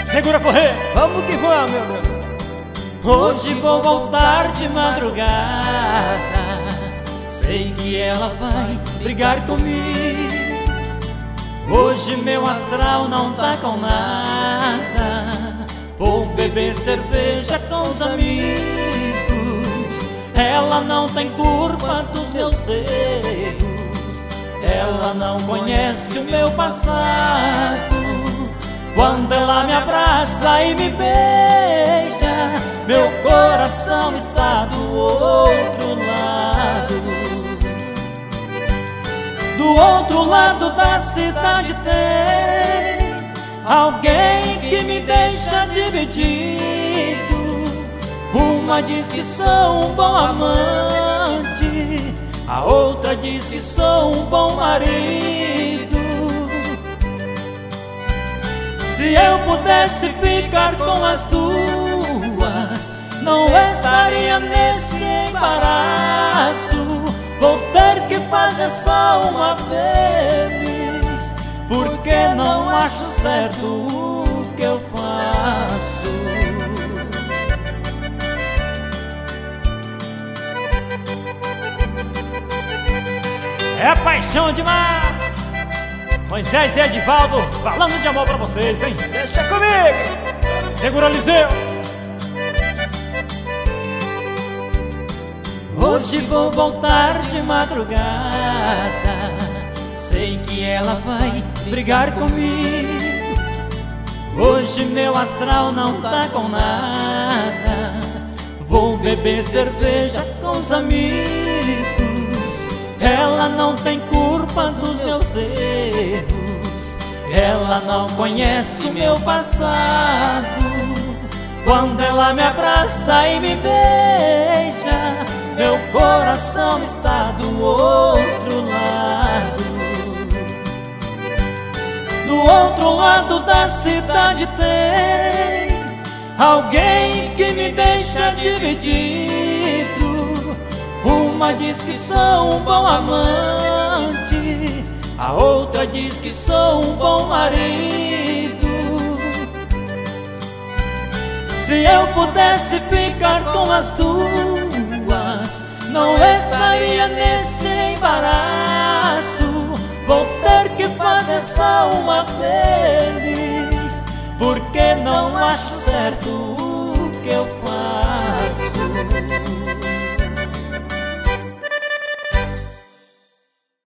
Segura correr. Vamos que vamos, meu Deus. Hoje vou voltar de madrugada. Sei que ela vai brigar comigo. Hoje meu astral não tá com nada. Vou beber cerveja com os amigos. Ela não tem culpa dos meus erros. Ela não conhece o meu passado. Quando ela me abraça e me beija, meu coração está do outro lado. Do outro lado da cidade tem alguém que me deixa dividido. Uma diz que sou um bom amante, a outra diz que sou um bom marido. Se eu pudesse ficar com as duas, não estaria nesse embaraço. Vou ter que fazer só uma vez, porque não acho certo o que eu faço. É paixão demais! Moisés e Edivaldo falando de amor pra vocês, hein? Deixa comigo. Segura, Liseu! Hoje vou voltar de madrugada. Sei que ela vai brigar comigo. Hoje meu astral não tá com nada. Vou beber cerveja com os amigos. Ela não tem culpa dos meus erros. Ela não conhece o meu passado. Quando ela me abraça e me beija, meu coração está do outro lado. Do outro lado da cidade tem alguém que me deixa dividido. Uma diz que sou um bom amante, a outra diz que sou um bom marido. Se eu pudesse ficar com as duas, não estaria nesse embaraço. Vou ter que fazer só uma vez, porque